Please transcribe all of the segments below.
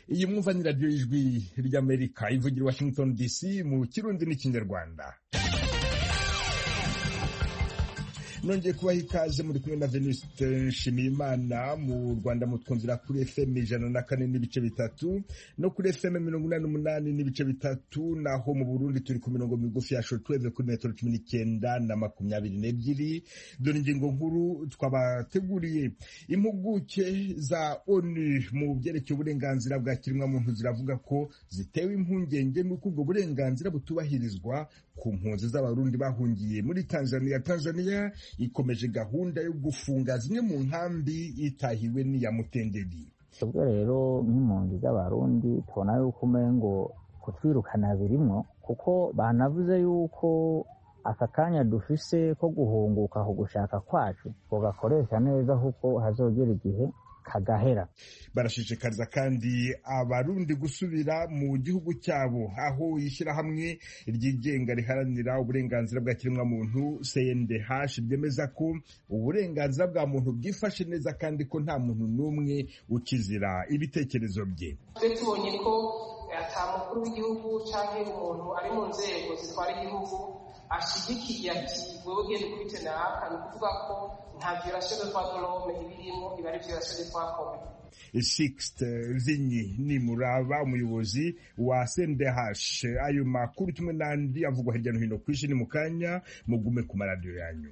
iyi mwumva ni radiyo y'ijwi ry'Amerika ivugira Washington DC mu Kirundi n'Ikinyarwanda. Nongeye kubaha ikaze muri kumwe na Venuste Nshimiyimana. Mu Rwanda mutwumvira kuri FM 104.3 no kuri FM 88.3, naho mu Burundi turi ku mirongo migufi ya shortwave kuri metero 19 na 22. Dore ingingo nkuru twabateguriye. Impuguke za ONU mu byerekeye uburenganzira bwa kiremwamuntu ziravuga ko zitewe impungenge n'uko ubwo burenganzira butubahirizwa ku mpunzi z'abarundi bahungiye muri Tanzania. Tanzania ikomeje gahunda yo gufunga zimwe mu nkambi itahiwe n'iya Mutenderi. Ubwo rero nk'impunzi z'abarundi tubona yuko umengo kutwirukana birimwo, kuko banavuze yuko aka kanya dufise ko guhunguka ku gushaka kwacu tugakoresha neza kuko hazogera igihe kagahera. Barashishikariza kandi abarundi gusubira mu gihugu cyabo, aho ishyirahamwe ryigenga riharanira uburenganzira bwa kiremwamuntu CNDH ryemeza ko uburenganzira bwa muntu bwifashe neza kandi ko nta muntu n'umwe ukizira ibitekerezo bye. Tubonye ko ata mukuru w'igihugu canke umuntu ari mu nzego zitwara igihugu ashigikiye ati wewe ugende kubitena haka, ni kuvuga ko nta violation de droits de l'homme ibirimo, iba ari violation de droits communs. Sixte Zinyi ni Muraba, umuyobozi wa CNDH. Ayo makuru tumwe n'andi avugwa hirya no hino ku isi ni mu kanya, mugume ku maradiyo yanyu.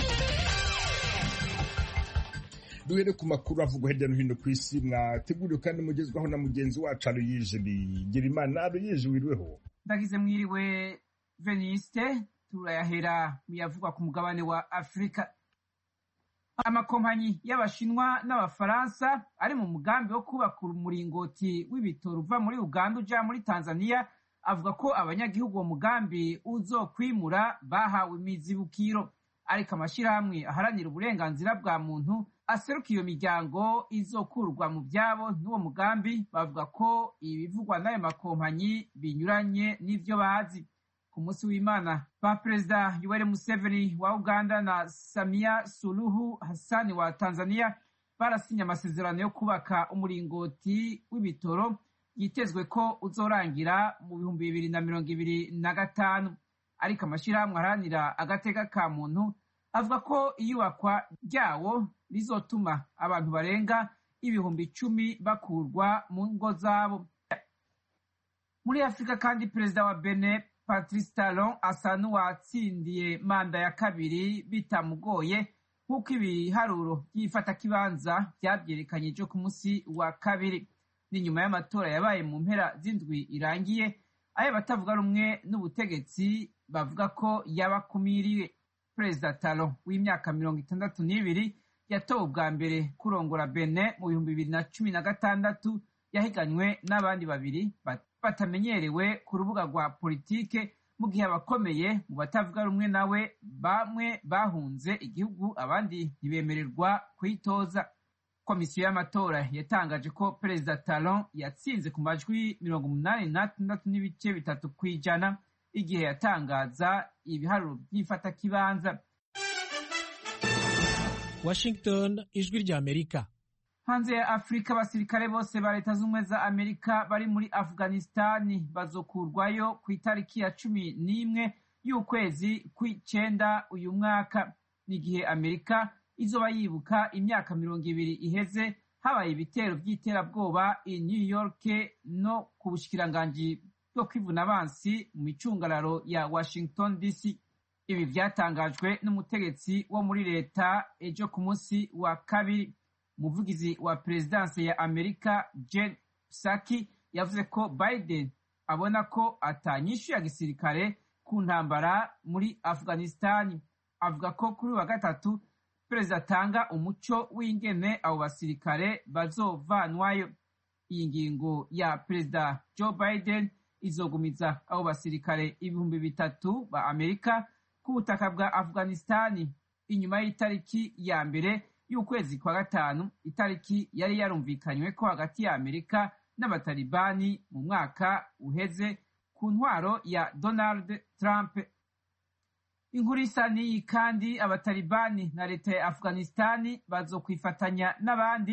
Duhere ku makuru avugwa hirya no hino ku isi mwateguriwe kandi mugezwaho na mugenzi wacu Aloyse Bigirimana. Aloyse, wiriweho? Ndagize mwiriwe Veniste. Turayahera muyavugwa ku mugabane wa Afrika. Amakompanyi y'Abashinwa n'Abafaransa ari mu mugambi wo kubaka umuringoti w'ibitoro uva muri Uganda uja muri Tanzania avuga ko abanyagihugu uwo mugambi uzokwimura bahawe imizibukiro, ariko amashirahamwe aharanira uburenganzira bwa muntu aseruka iyo miryango izokurwa mu byabo n'uwo mugambi bavuga ko ibivugwa n'ayo makompanyi binyuranye n'ivyo bazi. Ku munsi w'Imana ba Perezida Yoweri Museveni wa Uganda na Samia Suluhu Hassan wa Tanzania barasinya amasezerano yo kubaka umuringoti w'ibitoro yitezwe ko uzorangira mu 2025, ariko amashirahamwe aharanira agateka ka muntu avuga ko iyubakwa ryawo rizotuma abantu barenga 10,000 bakurwa mu ngo zabo. Muri Afrika kandi Perezida wa Benin Patrice Talon asa n'uwatsindiye manda ya kabiri bitamugoye nk'uko ibiharuro by'ifatakibanza byabyerekanye ejo ku munsi wa kabiri. Ni nyuma y'amatora yabaye mu mpera z'indwi irangiye, ayo batavuga rumwe n'ubutegetsi bavuga ko yabakumiriwe. Perezida Talon w'imyaka 62 yatowe ubwa mbere kurongora Benin mu 2016, yahiganywe n'abandi babiri batamenyerewe ku rubuga rwa politike, mu gihe abakomeye mu batavuga rumwe nawe bamwe bahunze igihugu abandi ntibemererwa kwitoza. Komisiyo y'amatora yatangaje ko Perezida Talon yatsinze ku majwi 86.3 kw'ijana igihe yatangaza ibiharuro by'ifatakibanza. Washington, ijwi rya Amerika. Hanze ya Afrika, abasirikare bose ba Leta Zunze za Amerika bari muri Afghanistani bazokurwayo ku itariki ya 11 y'ukwezi kw'icenda uyu mwaka, n'igihe Amerika izoba yibuka imyaka 20 iheze habaye ibitero by'iterabwoba i New York no ku bushikiranganji bwo kwivuna abansi mu micungararo ya Washington DC. Ibi byatangajwe n'umutegetsi wo muri leta ejo ku munsi wa kabiri. Umuvugizi wa Perezidansi ya Amerika Jen Psaki yavuze ko Biden abona ko atanyishu ya gisirikare ku ntambara muri Afghanistan. Avuga ko kuri wa gatatu Perezida atanga umuco w'ingene abo basirikare bazovanwayo. Iyi ngingo ya Perezida Joe Biden izogumiza abo basirikare 3,000 ba Amerika ku butaka bwa Afghanistan inyuma y'itariki ya mbere y'ukwezi kwa gatanu, itariki yari yarumvikanywe ko hagati ya Amerika n'abatalibani mu mwaka uheze ku ntwaro ya Donald Trump. Inkuru isa n'iyi kandi abatalibani na leta ya Afghanistan bazokwifatanya n'abandi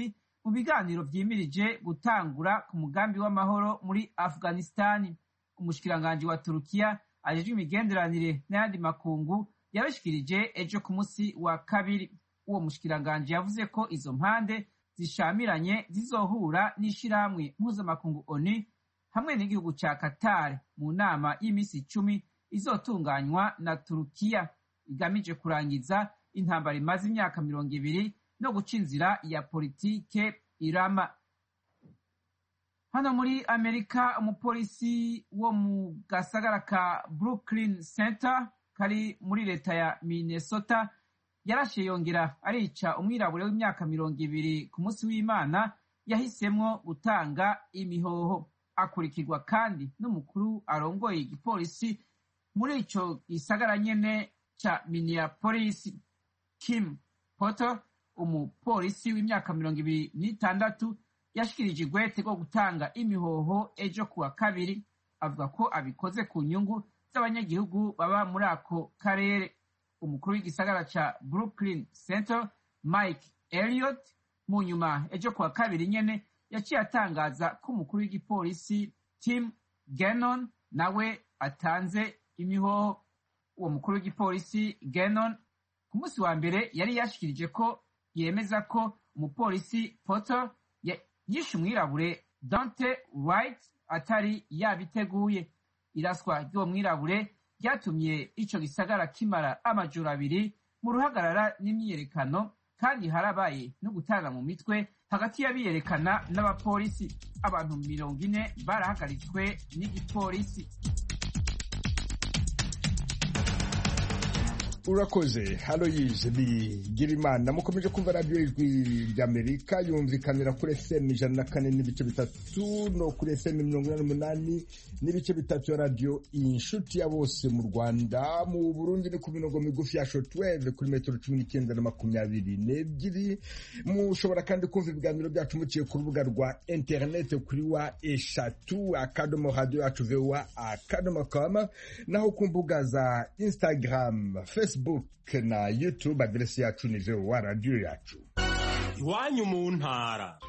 mu biganiro vyimirije gutangura ku mugambi w'amahoro muri Afghanistan. Umushikiranganji wa Turukiya ajejwe imigenderanire n'ayandi makungu yabishikirije ejo ku musi wa kabiri. Uwo mushikiranganji yavuze ko izo mpande zishamiranye zizohura n'ishirahamwe mpuzamakungu ONU hamwe n'igihugu ca Qatar mu nama y'imisi 10 izotunganywa na Turukiya igamije kurangiza intambara imaze imyaka 20 no guca inzira ya politike irama. Hano muri Amerika, umupolisi wo mu gasagara ka Brooklyn Center kari muri leta ya Minnesota yarashe yongera arica umwirabure w'imyaka 20 ku munsi w'Imana yahisemwo gutanga imihoho. Akurikirwa kandi n'umukuru arongoye igipolisi muri ico gisagara nyene ca Minneapolis, Kim Potter, umupolisi w'imyaka 26 yashikirije igwete rwo gutanga imihoho ejo kuwa kabiri. Avuga ko abikoze ku nyungu z'abanyagihugu baba muri ako karere. Umukuru w'igisagara ca Brooklyn Center, Mike Elliott, mu nyuma ejo kuwa kabiri nyene yaciye atangaza ko umukuru w'igipolisi Tim Gannon nawe atanze imihoho. Uwo mukuru w'igipolisi Gannon ku munsi wa mbere yari yashikirije ko yemeza ko umupolisi Potter yishe umwirabure Dante Wright atari yabiteguye. Iraswa ry'uwo mwirabure ryatumye ico gisagara kimara amajoro 2 mu ruhagarara n'imyiyerekano, kandi harabaye no gutana mu mitwe hagati y'abiyerekana n'abapolisi. Abantu 40 barahagaritswe n'igipolisi. Urakoze Aloyse Bigirimana. Mukomeje kumva radio Ijwi ry'Amerika yumvikanira kuri FM 104.3 no kuri FM 88.3 ya radio Inshuti ya bose mu Rwanda. Mu Burundi ni ku mirongo migufi ya shortwave kuri metero 19 na 22. Mushobora kandi kumva ibiganiro byacu muciye ku rubuga rwa internet kuri wa eshatu @radio@voa.com, naho ku mbuga za Instagram, Facebook na YouTube. Adresi yacu ni VOA Radio yacu. Iwanyu mu ntara.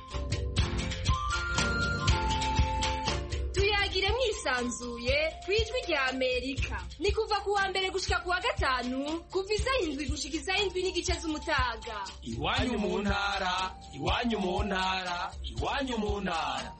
Tuyagire mwisanzuye kwijwi rya Amerika. Ni kuva ku wa mbere gushika ku wa gatanu kuva isaha 7 gushika isaha 7 n'igice z'umutaga. Iwanyu mu ntara, iwanyu mu ntara, iwanyu mu ntara.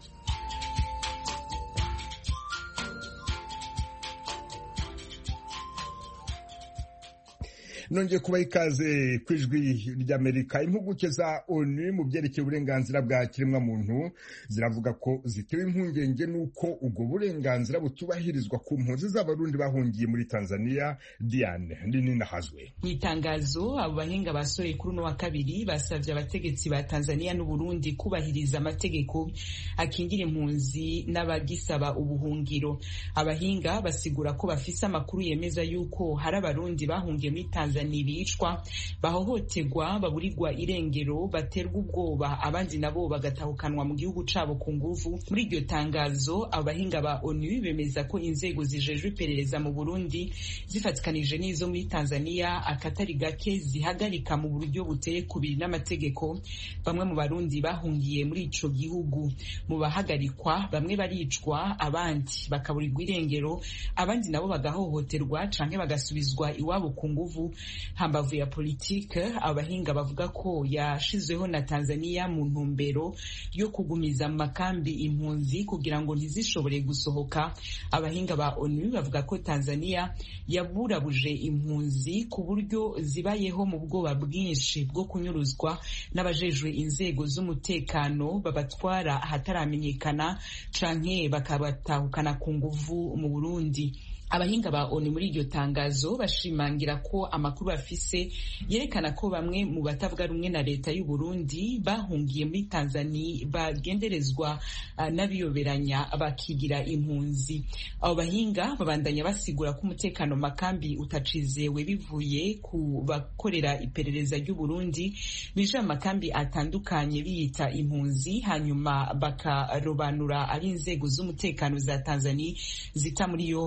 Nongeye kubaha ikaze kwijwi ry'Amerika. Impuguke za ONU mu byerekeye uburenganzira bwa kiremwa muntu ziravuga ko zitewe impungenge nuko ubwo burenganzira butubahirizwa ku mpunzi z'abarundi bahungiye muri Tanzania. Diane Nini Hazwe. Mu itangazo, abo bahinga basohoye kuri uno wa kabiri basavye abategetsi ba Tanzania n'u Burundi kubahiriza amategeko akingira impunzi n'abagisaba ubuhungiro. Abahinga basigura ko bafise amakuru yemeza yuko hari abarundi bahungiye muri Tanzania bicwa, bahohoterwa, baburirwa irengero, baterwa ubwoba, abandi nabo bagatahukanwa mu gihugu cabo ku nguvu. Muri iryo tangazo, abahinga ba ONU bemeza ko inzego zijejwe iperereza mu Burundi zifatikanije n'izo muri Tanzania akatari gake zihagarika mu buryo buteye kubiri n'amategeko bamwe mu barundi bahungiye muri ico gihugu. Mu bahagarikwa, bamwe baricwa, abandi bakaburirwa irengero, abandi nabo bagahohoterwa canke bagasubizwa iwabo ku nguvu. Hambavu ya politike, abahinga bavuga ko yashizweho na Tanzania mu ntumbero yo kugumiza mu makambi impunzi kugira ngo ntizishobore gusohoka. Abahinga ba ONU bavuga ko Tanzania yaburabuje impunzi ku buryo zibayeho mu bwoba bwinshi bwo kunyuruzwa n'abajejwe inzego z'umutekano, babatwara ahataramenyekana canke bakabatahukana ku nguvu mu Burundi. Abahinga ba ONU muri iryo tangazo bashimangira ko amakuru bafise yerekana ko bamwe mu batavuga rumwe na leta y'u Burundi bahungiye muri Tanzania bagenderezwa n'abiyoberanya bakigira impunzi. Abo bahinga babandanya basigura ko umutekano makambi utacizewe bivuye ku bakorera iperereza ry'u Burundi bije amakambi atandukanye biyita impunzi, hanyuma bakarobanura ari inzego z'umutekano za Tanzania zita muri yompi.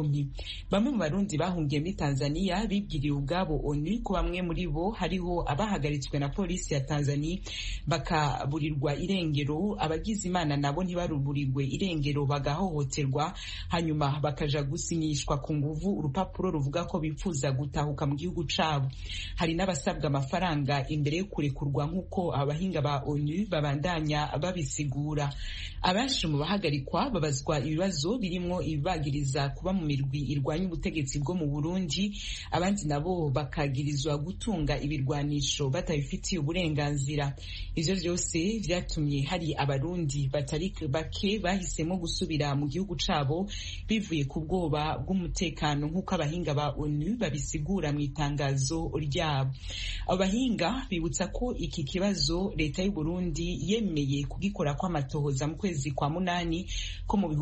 Bamwe mu Barundi bahungiye muri Tanzania bibwiriye ubwabo ONU ko bamwe muri bo hariho abahagaritswe na polisi ya Tanzania bakaburirwa irengero, abagize Imana nabo ntibaruburirwe irengero bagahohoterwa, hanyuma bakaja gusinyishwa ku nguvu urupapuro ruvuga ko bipfuza gutahuka mu gihugu cabo. Hari n'abasabwa amafaranga imbere yo kurekurwa nk'uko abahinga ba ONU babandanya babisigura. Abenshi mu bahagarikwa babazwa ibibazo birimwo ibibagiriza kuba mu mirwi irwanya ubutegetsi bwo mu Burundi, abandi nabo bakagirizwa gutunga ibirwanisho batabifitiye uburenganzira. Ivyo vyose vyatumye hari Abarundi batari bake bahisemo gusubira mu gihugu cabo bivuye ku bwoba bw'umutekano nk'uko abahinga ba ONU babisigura mu itangazo ryabo. Abo bahinga bibutsa ko iki kibazo leta y'u Burundi yemeye kugikora kw'amatohoza mu kwezi kwa munani ko mu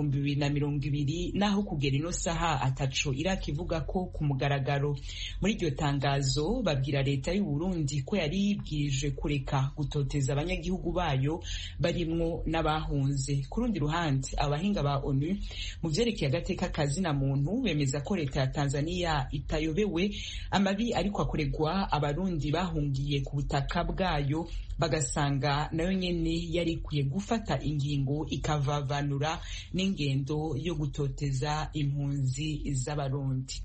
2020 naho kugera ino saha ataco irakivuga ko ku mugaragaro. Muri iryo tangazo babwira leta y'u Burundi ko yari yibwirije kureka gutoteza abanyagihugu bayo barimwo n'abahunze. Ku rundi ruhande abahinga ba ONU mu vyerekeye agateka kazina muntu bemeza ko leta ya Tanzania itayobewe amabi ariko akoregwa Abarundi bahungiye ku butaka bwayo, bagasanga nayo nyene yari ikwiye gufata ingingo ikavavanura n'ingendo yo gutoteza impunzi z'Abarundi.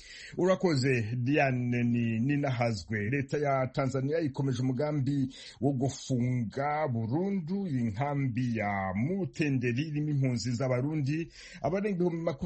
Urakoze Diane Ninahazwe. Leta ya Tanzania ikomeje umugambi wo gufunga burundu inkambi ya Mutenderi irimo impunzi z'Abarundi. Abarenga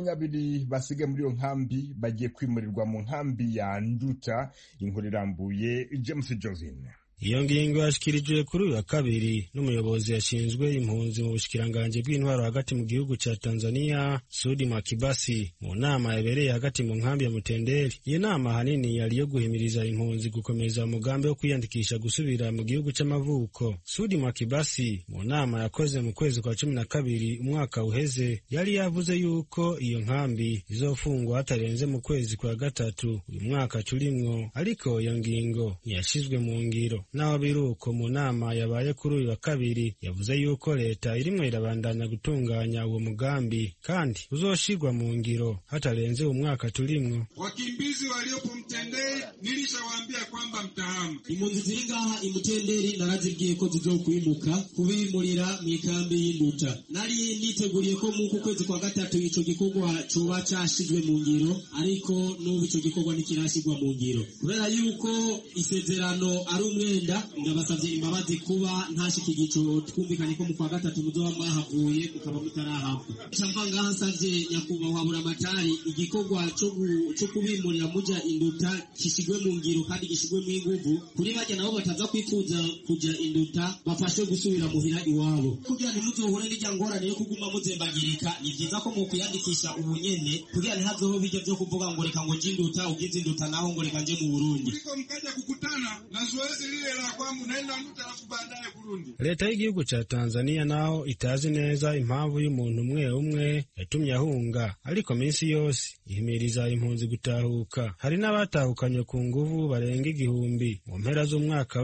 20 basigaye muri iyo nkambi bagiye kwimurirwa mu nkambi ya Nduta. Inkuru irambuye James Jovin. Iyo ngingo yashikirijwe kuri uyu wa kabiri n'umuyobozi yashinzwe impunzi mu bushikiranganje bw'intwaro hagati mu gihugu ca Tanzania, Sudi Mwakibasi, mu nama yabereye hagati mu nkambi ya Mutenderi. Iyo nama hanini yari yo guhimiriza impunzi gukomeza umugambi wo kwiyandikisha gusubira mu gihugu c'amavuko. Sudi Mwakibasi mu nama yakoze mu kwezi kwa 12 umwaka uheze yari yavuze yuko iyo nkambi izofungwa hatarenze mu kwezi kwa gatatu uyu mwaka turimwo, ariko iyo ngingo yashizwe mu ngiro. Naho biruko mu nama yabaye kuri uyu wa kabiri yavuze yuko leta irimwe irabandanya gutunganya uwo mugambi kandi uzoshirwa mu ngiro hatarenze umwaka turimwo. Wakimbizi waliopo Mtenderi nilishawaambia kwamba mtahama. Impunzi ziri ngaha imutenderi narazibwiye ko zizokwimuka kubimurira mu ikambi y'Induta. Nari niteguriye ko mu kwezi kwa gatatu ico gikorwa coba cashizwe mu ngiro, ariko n'ubu ico gikorwa ntikirashirwa mu ngiro kubera yuko isezerano ari umwenda. Ndabasavye imbabazi kuba ntashika igico twumvikanye ko mu kwa gatatu muzoba mwahavuye mukaba mutarahabwa. Icamva ngaha nsavye nyakubahwa Buramatari igikorwa co kubimurira muja Induta kishigwe mu ngiro kandi gishigwe mu inguvu kuri bajya nabo bataza kwifuza kuja Induta bafashe gusubira muhira iwabo kugira ntimuzohure n'ijya ngorane yo kuguma muzembagirika. Ni vyiza ko mu kuyandikisha ubunyene kugira ntihazoho bijya vyo kuvuga ngo reka ngo nje Induta ugize Induta naho ngo reka nje mu Burundi. Mkaja kukutana na zoezi lile la kwangu naenda Nduta alafu baadaye Burundi. Leta y'igihugu ca Tanzania naho itazi neza impamvu y'umuntu umwe yatumye ahunga, ariko minsi yose ihimiriza impunzi gutahuka. Hari n'abatahukanye ku nguvu barenga 1000 mu mpera z'umwaka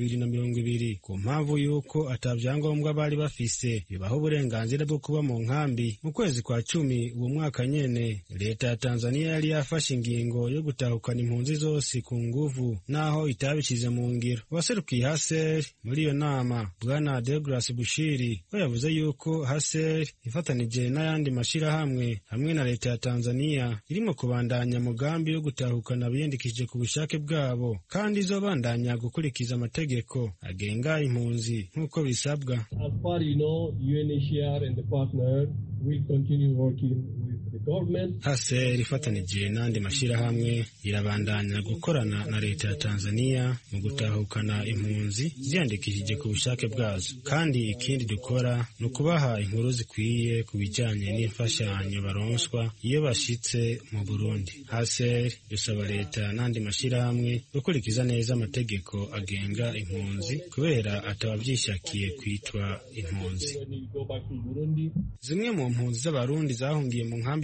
w'2020 ku mpamvu yuko atavyangombwa bari bafise bibaho uburenganzira bwo kuba mu nkambi. Mu kwezi kwa 10 uwo mwaka nyene leta ya Tanzania yari yafashe ingingo yo gutahukana impunzi zose ku nguvu naho itabishize mu ngiro. Waserukiye HCR muri iyo nama Bwana Deogras Bushiri we yavuze yuko HCR ifatanije n'ayandi mashirahamwe hamwe na leta ya Tanzania irimo kubandanya mugambi yo gutahukana abiyandikishije ku bushake bwabo kandi izobandanya gukurikiza amategeko agenga impunzi nk'uko bisabwa. As far you know, UNHCR and the partner will continue working with the government. HCR ifatanije n'andi mashirahamwe irabandanya gukorana na leta ya Tanzania mu gutahukana impunzi ziyandikishije ku bushake bwazo, kandi ikindi dukora ni ukubaha inkuru zikwiye ku bijanye n'imfashanyo baronswa iyo bashitse mu Burundi. HCR dusaba leta n'andi mashirahamwe gukurikiza neza amategeko agenga impunzi kubera atabavyishakiye kwitwa impunzi. Zimwe mu mpunzi z'Abarundi zahungiye mu nkambi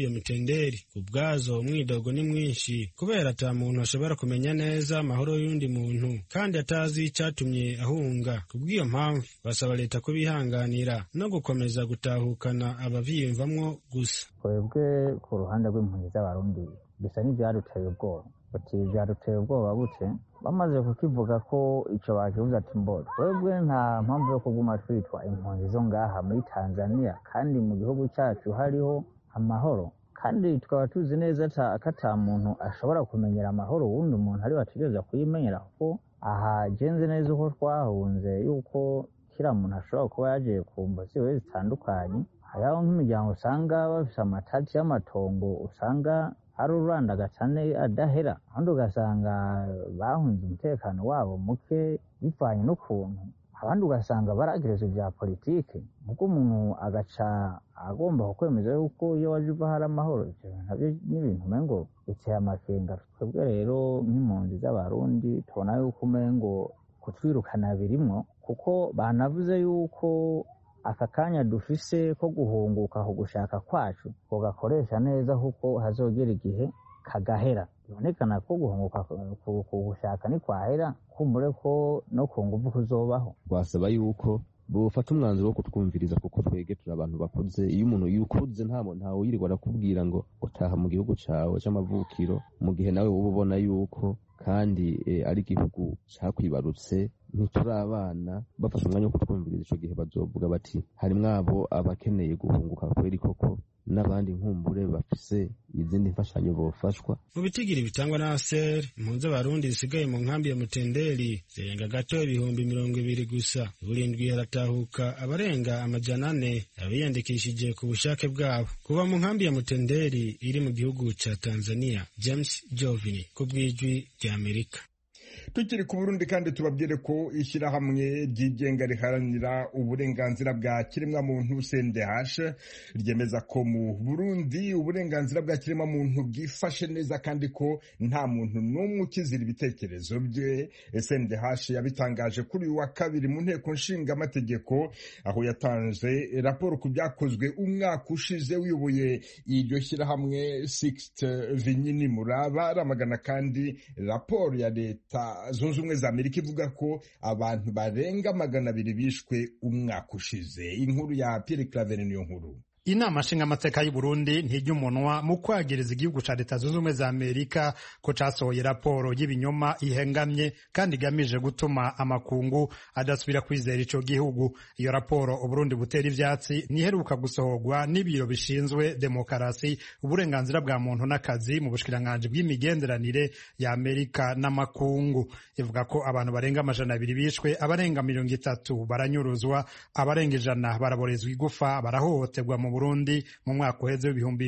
ya Mutenderi. Kubwazo umwidogo ni mwinshi kubera ata muntu ashobora kumenya neza amahoro y'undi muntu kandi atazi icatumye ahunga. Kubw'iyo mpamvu basaba leta kubihanganira no gukomeza gutahukana abavyiyumvamwo gusa. Twebwe ku ruhande rw'impunzi z'abarundi bisa n'ivyaduteye ubwoba. Bati vyaduteye ubwoba bute? Bamaze kukivuga ko ico bakivuze ati mbo twebwe nta mpamvu yo kuguma twitwa impunzi zo ngaha muri Tanzania kandi mu gihugu cyacu hariho amahoro, kandi tukaba tuzi neza ata muntu ashobora kumenyera amahoro wundi umuntu ari bategereza kuyimenyera, kuko aha genze neza uko twahunze yuko kila muntu ashobora kuba yaje ku mvo ziwe zitandukanye. Hariho nk'imiryango usanga bafise amatati y'amatongo, usanga hari ururandagacane adahera, ahandi ugasanga bahunze umutekano wabo muke bivanye n'ukuntu, abandi ugasanga baragereza vya politike, nuko umuntu agaca agomba kukwemeza yuko iyo waje uva hari amahoro. Ivyo navyo n'ibintu umengo biteye amakenga. Twebwe rero nk'impunzi z'abarundi tubona yuko umengo kutwirukana birimwo, kuko banavuze yuko aka kanya dufise ko guhunguka ku gushaka kwacu tugakoresha neza kuko hazogera igihe kagahera. Bibonekana ko guhunguka ku gushaka ni kwahera, kumbure ko no ku nguvu kuzobaho. Twasaba yuko bufata umwanzuro wo kutwumviriza, kuko twege turi abantu bakuze. Iyo umuntu yukuze ntawe yirirwa arakubwira ngo utaha mu gihugu cawe c'amavukiro, mu gihe nawe wowe ubona yuko kandi ari igihugu cakwibarutse. Ntituri abana. Bafashe umwanya wo kutwumviriza ico gihe bazovuga bati harimwo abo abakeneye guhunguka kweri koko, n'abandi nkumbure bafise izindi mfashanyo bofashwa. Mu bitigiri bitangwa na ASER, impunzi z'abarundi zisigaye mu nkambi ya Mutenderi zirenga gato ibihumbi 20 gusa. Buri ndwi haratahuka abarenga 400 abiyandikishije ku bushake bwabo kuva mu nkambi ya Mutenderi iri mu gihugu ca Tanzania. James Jovini ku bw'ijwi rya Amerika. Tukiri ku Burundi kandi tubabwire ko ishyirahamwe ryigenga riharanira uburenganzira bwa kiremwamuntu CNDH ryemeza ko mu Burundi uburenganzira bwa kiremwamuntu bwifashe neza kandi ko nta muntu n'umwe ukizira ibitekerezo bye. CNDH yabitangaje kuri uyu wa kabiri mu nteko nshinga amategeko, aho yatanze raporo ku byakozwe umwaka ushize. Uyoboye iryo shyirahamwe Sixte Vinyini Muraba aramagana kandi raporo ya leta Zunze Ubumwe za Amerika ivuga ko abantu barenga 200 bishwe umwaka ushize. Inkuru ya Pierre Claver niyo nkuru. Inama nshingamateka y'u Burundi ntijya umunwa mu kwagiriza igihugu ca Leta Zunze Ubumwe za Amerika ko casohoye raporo y'ibinyoma ihengamye kandi igamije gutuma amakungu adasubira kwizera ico gihugu. Iyo raporo Uburundi butera ivyatsi niheruka gusohorwa n'ibiro bishinzwe demokarasi, uburenganzira bwa muntu n'akazi mu bushikiranganje bw'imigenderanire ya Amerika n'amakungu. Ivuga ko abantu barenga 200 bishwe, abarenga 30 baranyuruzwa, abarenga 100 baraborezwa igufa, barahohoterwa mu Burundi mu mwaka uheze w'ibihumbi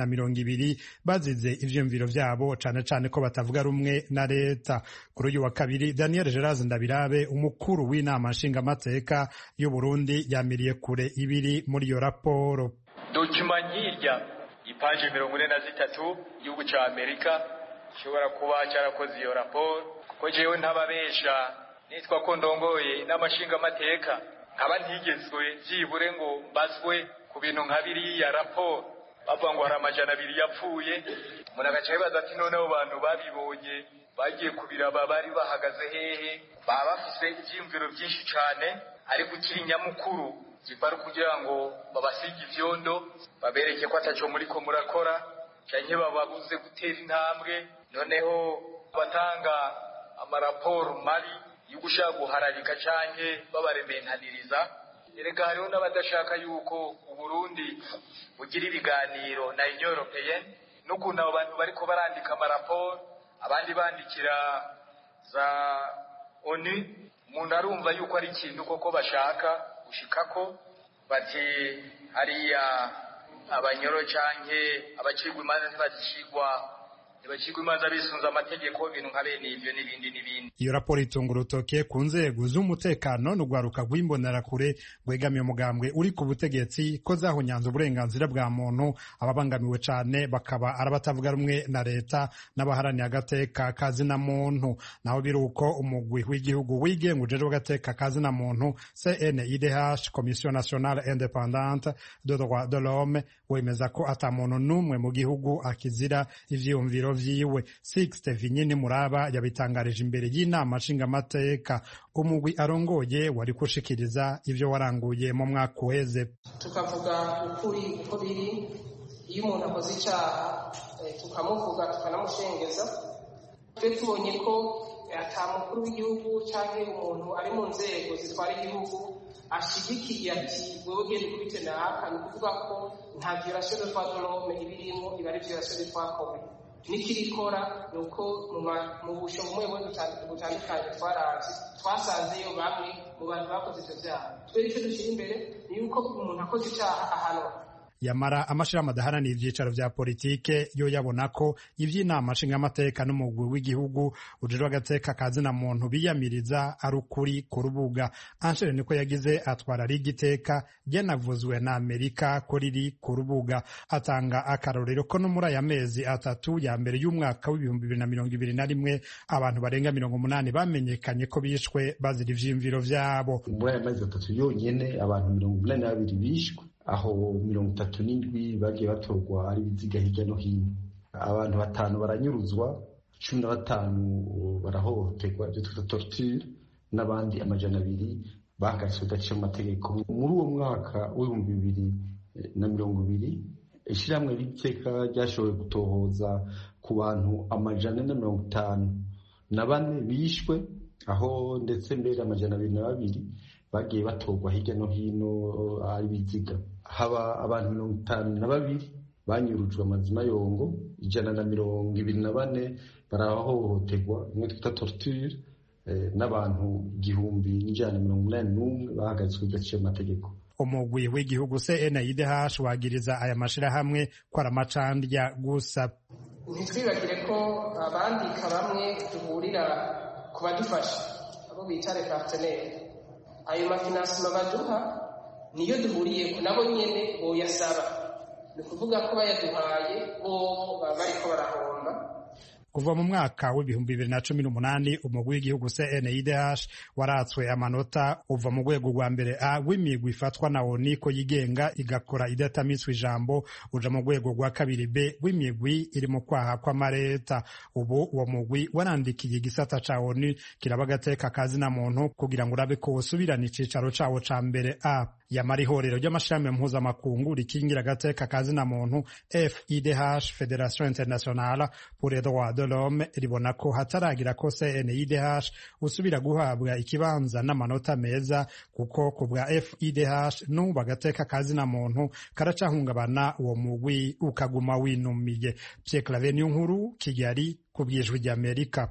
2020 bazize ivyumviro vyabo cane cane ko batavuga rumwe na leta. Kuri uyu wa kabiri Daniel Gerard Ndabirabe, umukuru w'inama nshingamateka y'u Burundi, yamiriye kure ibiri muri iyo raporo. Dokima nk'irya ipaje 43 igihugu ca Amerika gishobora kuba cyarakoze iyo raporo, kuko jewe ntababesha nitwa ko ndongoye n'amashingamateka nkaba ntigezwe byibure ngo mbazwe ku bintu nka biriya raporo. Bavuga ngo hari 200 yapfuye, umuntu agaca yibaza ati none abo bantu babibonye bagiye kubiraba bari bahagaze hehe? Baba bafise ivyiyumviro byinshi cane, ariko ukiri nyamukuru zipara kugira ngo babasige ivyondo, babereke ko ataco muriko murakora canke bababuze gutera intambwe. Noneho batanga amaraporo mabi yo gushaka guharabika canke babarementaniriza. Erega hariho n'abadashaka yuko Uburundi bugira ibiganiro na Union Européenne, n'ukuntu abo bantu bariko barandika amaraporo, abandi bandikira za ONU. Umuntu arumva yuko ari ikintu koko bashaka gushikako, bati hariya abanyoro canke abacirwa imanza ntibazishigwa ntibacirwe imanza bisunze amategeko, ibintu nka bene ivyo n'ibindi n'ibindi. Iyo raporo itunga urutoke ku nzego z'umutekano n'urwaruka rw'imbonerakure rwegamiye umugambwe uri ku butegetsi ko zahonyanze uburenganzira bwa muntu, ababangamiwe cane bakaba ari abatavuga rumwe na leta n'abaharaniye agateka kazina muntu. Naho biruko umugwi w'igihugu wigenga ujejwe agateka kazina muntu CNIDH, Commission Nationale Indépendante de Droits de l'Homme, wemeza ko ata muntu n'umwe mu gihugu akizira ivyiyumviro vyiwe. Sixte Vinyini Muraba yabitangarije imbere y'inama nshingamateka. Umugwi arongoye wari kushikiriza ivyo waranguye mu mwaka uheze. Tukavuga ukuri uko biri, iyo umuntu akoze icaha tukamuvuga tukanamushengeza. Twe tubonye ko ata mukuru w'igihugu canke umuntu ari mu nzego zitwara igihugu ashigikiye ati wewe genda ukubite naka, ni kuvuga ko nta violation de droits de l'homme ibirimo, iba ari violation de droits communs. Nikirikora nuko mu busho bumwe butandukanye twarazi twasanzeyo bamwe mu bantu bakoze ivyo vyaha. Twere icyo dushira imbere ni yuko umuntu akoze icaha ahanwa. Yamara amashirahamwe adaharanira ivyicaro vya politike yo yabona ko ivy'inama nshingamateka n'umugwi w'igihugu ujejwe agateka kazina muntu biyamiriza ari ukuri ku rubuga. Anshere niko yagize atwara rigiteka ryanavuzwe na Amerika ko riri ku rubuga. Atanga akarorero ko no muri aya mezi atatu ya mbere y'umwaka w'2021 abantu barenga 80 bamenyekanye ko bishwe bazira ivyiyumviro vyabo. Muri aya mezi atatu yonyene abantu 82 bishwe, aho 37 bagiye batorwa ari biziga hirya no hino. Abantu 5 baranyuruzwa, 15 barahohoterwa, ibyo twita torture, n'abandi 200 bahagaritswe udaciye mu mategeko. Muri uwo mwaka w'2020 ishyirahamwe ry'iteka ryashoboye gutohoza ku bantu 154 bishwe, aho ndetse mbere 202 bagiye batorwa hirya no hino ari biziga. Haba abantu 52 banyurujwe amazima yongo, 124 barahohoterwa, imwe twita torture, n'abantu 181 bahagaritswe udaciye amategeko. Umugwi w'igihugu CNIDH wagiriza aya mashirahamwe ko ari amacandya gusa. Ntitwibagire ko abandika bamwe duhurira ku badufasha, abo bita les partenaires. Ayo mafinansima baduha niyo duhuriye nabo nyene boyasaba, ni kuvuga ko bayaduhaye bo bariko barahomba. Kuva mu mwaka w'2018 umugwi w'igihugu CNIDH waratswe amanota uva mu rwego rwa mbere A w'imigwi ifatwa na ONU ko yigenga igakora idatamitswe ijambo, uja mu rwego rwa kabiri B w'imigwi iri mu kwaha kw'amareta. Ubu uwo mugwi warandikiye igisata ca ONU kiraba agateka kazina muntu kugira ngo urabe ko wosubirana icicaro cawo ca mbere A. Yamara ihorero ry'amashirahamwe mpuzamakungu rikingira agateka kazina muntu FIDH, Federation Internationale pour les droits de l'homme, ribona ko hataragira ko CNIDH usubira guhabwa ikibanza n'amanota meza, kuko ku bwa FIDH n'ubu agateka kazina muntu karacahungabana, uwo mugwi ukaguma winumiye. Pierre Claver Niyonkuru, Kigali, ku bw'Ijwi ry'Amerika.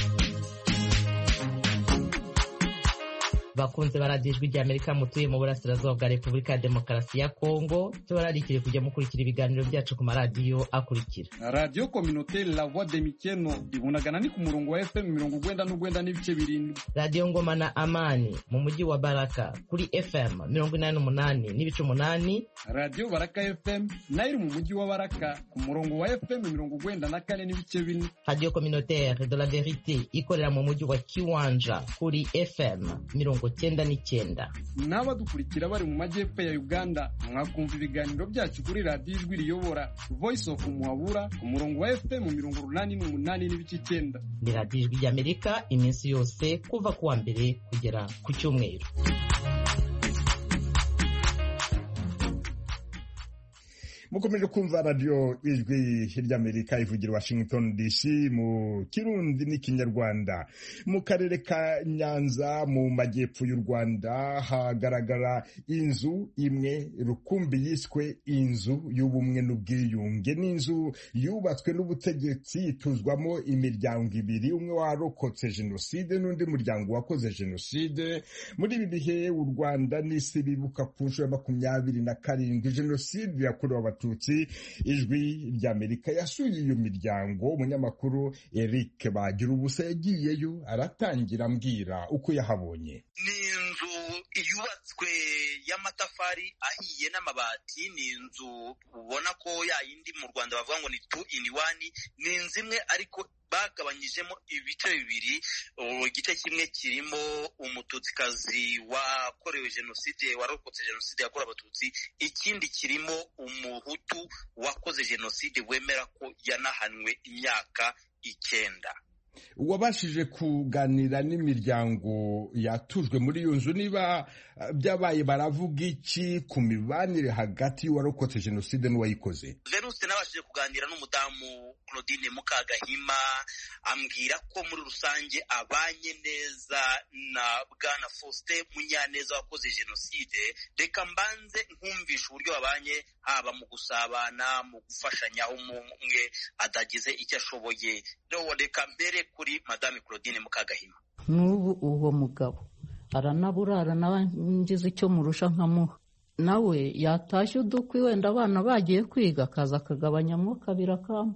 Bakunze baradiyo Ijwi ry'Amerika mutuye mu burasirazuba bwa Repubulika ya Demokarasi ya Kongo, tubararikire kujya mukurikira ibiganiro byacu ku maradiyo akurikira: Radio Communautaire La Voix de Mikeno ibunagana ni ku murongo wa FM 99 n'ibice 7, Radio Ngoma na Amani mu mujyi wa Baraka kuri FM 88 n'ibice 8, Radio Baraka FM nayo iri mu mujyi wa Baraka ku murongo wa FM 94 n'ibice 4, Radio Communautaire de la Verite ikorera mu mujyi wa Kiwanja kuri FM 99. N'abadukurikira bari mu majyepfo ya Uganda mwakumva ibiganiro byacu kuri Radio Ijwi Riyobora Voice of Muhabura ku murongo wa FM 88 n'ibice 9. Ni Radio Ijwi ry'Amerika iminsi yose kuva kuwa mbere kugera ku cyumweru. Mukomeje kumva radio Ijwi ry'Amerika ivugira Washington DC mu Kirundi n'Ikinyarwanda. Mu karere ka Nyanza mu majyepfo y'u Rwanda hagaragara inzu imwe rukumbi yiswe inzu y'ubumwe n'ubwiyunge. N'inzu yubatswe n'ubutegetsi ituzwamo imiryango ibiri, umwe warokotse jenoside n'undi muryango wakoze jenoside. Muri ibi bihe u Rwanda n'isi bibuka ku nshuro ya 27 jenoside yakorewe n'abatutsi. Ijwi ry'Amerika yasuye iyo miryango. Umunyamakuru Eric Bagirubusa yagiyeyo aratangira ambwira uko yahabonye. Ni inzu yubatswe y'amatafari ahiye n'amabati. Ni inzu ubona ko yayindi mu Rwanda bavuga ngo ni 2-in-1. Ni inzu imwe ariko bagabanyijemo ibice bibiri. Igice kimwe kirimo umututsikazi wakorewe jenoside, warokotse jenoside yakorewe abatutsi. Ikindi kirimo umuhutu wakoze jenoside wemera ko yanahanwe imyaka 9. Wabashije kuganira n'imiryango yatujwe muri iyo nzu, niba byabaye baravuga iki ku mibanire hagati y'uwarokotse jenoside n'uwayikoze? Venuste nabashije kuganira n'umudamu Claudine Mukagahima, ambwira ko muri rusange abanye neza na Bwana Faustin Munyaneza wakoze jenoside. Reka mbanze nkumvisha uburyo babanye, haba mu gusabana, mu gufashanya aho umwe adagize icyo ashoboye. Reka mbere kuri Madame Claudine Mukagahima. N'ubu uwo mugabo aranaburara nabangize icyo murusha nkamuha, nawe yatashye udukwi wenda abana bagiye kwiga akaza akagabanyamo kabiri kamwe.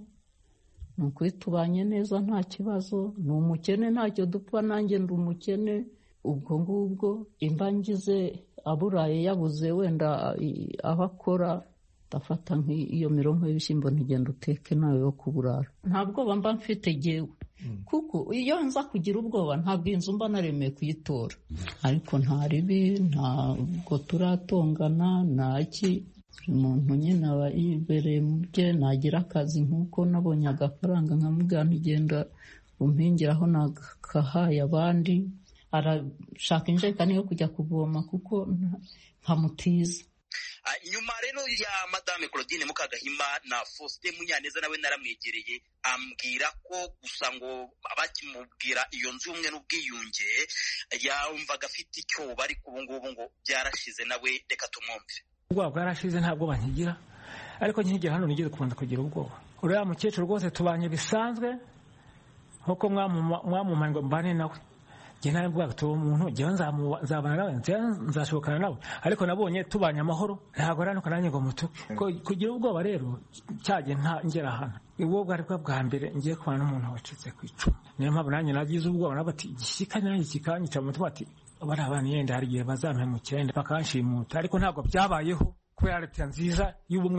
Nukuri tubanye neza nta kibazo. Ni umukene ntacyo dupfa, nanjye ndi umukene. Ubwo ngubwo imbangize aburaye yabuze wenda aho akora, ndafata nk'iyo mirongo y'ibishyimbo ntigenda uteke nawe yo kuburara. Nta bwoba mba mfite jyewe, kuko iyo nza kugira ubwoba ntabwo inzu mba naremeye kuyitora. Ariko nta ribi, ntabwo turatongana ntaki. Umuntu nyine aba yibereye mu bye, nagira akazi nk'uko nabonye agafaranga nkamubwira ntigenda umpingiraho nakahaye abandi. Arashaka injerekani yo kujya kuvoma kuko nkamutiza. Nyuma rero ya Madame Claudine Mukagahima na Faustin Munyaneza nawe naramwegereye, ambwira ko gusa ngo bakimubwira iyo nzu umwe n'ubwiyunge yumvaga afite icyo bari kubungubu ngo byarashize. nawe reka tumwumve. Ubwoba bwarashize, ntabwo bankigira, ariko nkigira hano nigeze kubanza kugira ubwoba. Uriya mukecuru rwose tubanye bisanzwe nkuko mwamumanye ngo mbane nawe. Njye nawe mbwaga tuba umuntu, njyewe nzabana nawe, nzashobokana nawe, ariko nabonye tubanye amahoro, ntabwo rero nanjye ngo mutuke. Kugira ubwoba rero cyagiye ngera hano, ubwo bwari bwa mbere ngiye kubana n'umuntu wacitse ku icumu. Niyo mpamvu nanjye nagize ubwoba, nabati igishyika nanjye kikanyica mu mutima, ati bari abana yenda hari igihe bazampemukira bakanshimuta. Ariko ntabwo byabayeho kubera leta nziza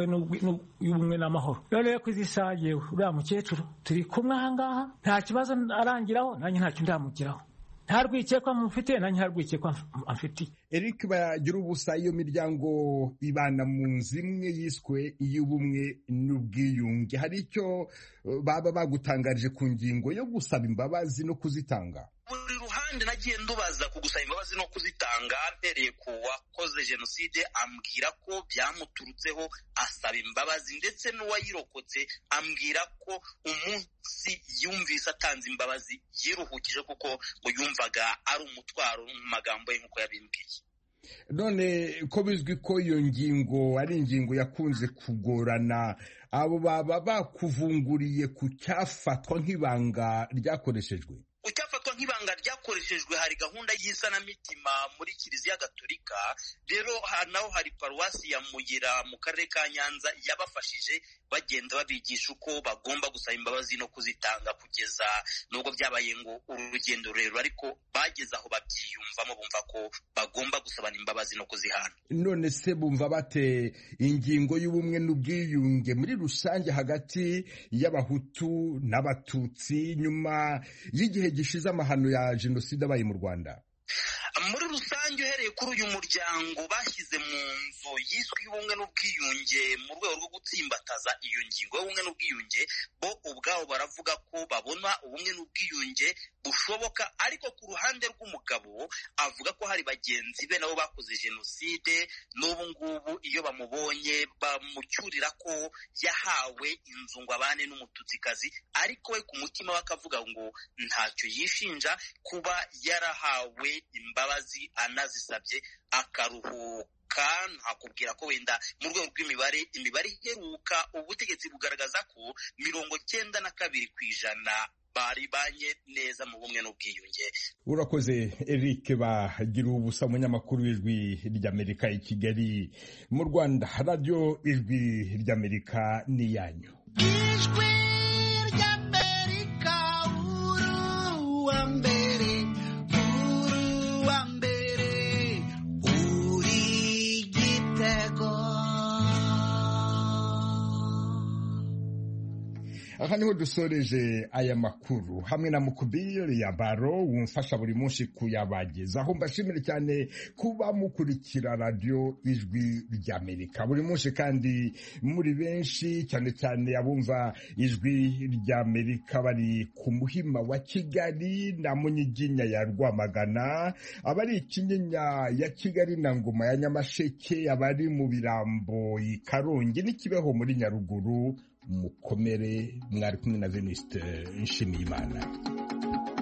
y'ubumwe n'amahoro. Rero ko izisagiye uriya mukecuru turi kumwe aha ngaha, nta kibazo arangiraho, nanjye ntacyo ndamugiraho. Nta rwikekwa mufite, nanjye nta rwikekwa amfitiye. Eric Bagirubusa, iyo miryango ibana mu nzu imwe yiswe iy'ubumwe n'ubwiyunge. Hari icyo baba bagutangarije ku ngingo yo gusaba imbabazi no kuzitanga? Buri ruhande nagiye ndubaza ku gusaba imbabazi no kuzitanga. Mpereye ku wakoze jenoside ambwira ko byamuturutseho asaba imbabazi, ndetse n'uwayirokotse ambwira ko umunsi yumvise atanze imbabazi yiruhukije kuko ngo yumvaga ari umutwaro mu magambo ye nk'uko yabimbwiye. None ko bizwi ko iyo ngingo ari ingingo yakunze kugorana, abo baba bakuvunguriye ku cyafatwa nk'ibanga ryakoreshejwe? Ucyafatwa nk'ibanga ryakoreshejwe, hari gahunda y'isanamitima muri Kiliziya Gatolika. Rero naho hari paruwasi ya Muyira mu karere ka Nyanza yabafashije, bagenda babigisha uko bagomba gusaba imbabazi no kuzitanga, kugeza nubwo byabaye ngo urugendo rero, ariko bageze aho babyiyumvamo, bumva ko bagomba gusabana imbabazi no kuzihana. None se bumva bate ingingo y'ubumwe n'ubwiyunge muri rusange hagati y'abahutu n'abatutsi nyuma y'igihe gishize amahano ya jenoside abaye mu Rwanda? Muri rusange uhereye kuri uyu muryango bashyize mu nzu yiswe ubumwe n'ubwiyunge mu rwego rwo gutsimbataza iyo ngingo y'ubumwe n'ubwiyunge, bo ubwabo baravuga ko babona ubumwe n'ubwiyunge bushoboka. Ariko ku ruhande rw'umugabo avuga ko hari bagenzi be nabo bakoze jenoside, n'ubu ngubu iyo bamubonye bamucyurira ko yahawe inzu ngo abane n'umututsikazi, ariko we ku mutima we akavuga ngo ntacyo yishinja kuba yarahawe imbabazi anazisabye akaruhuka. Ntakubwira ko wenda mu rwego rw'imibare, imibare iheruka ubutegetsi bugaragaza ko 92% baribanye neza mu bumwe n'ubwiyunge. Urakoze Eric Bagira ubusa, umunyamakuru w'Ijwi ry'Amerika i Kigali mu Rwanda. Radio Ijwi ry'Amerika ni yanyu. Ijwi ry'Amerika uruwa mbere, uruwa mbere, uri igitego. Aha niho dusoreje aya makuru hamwe na Mukubiri ya Baro wumfasha buri munsi kuyabagezaho. Mbashimire cyane kuba mukurikira Radio Ijwi ry'Amerika buri munsi kandi muri benshi, cyane cyane abumva Ijwi ry'Amerika bari ku Muhima wa Kigali na Munyiginya ya Rwamagana, abari Kinyinya ya Kigali na Ngoma ya Nyamasheke, abari mu Birambo i Karongi n'Ikibeho muri Nyaruguru. Mukomere, mwari kumwe na Venuste Nshimiyimana.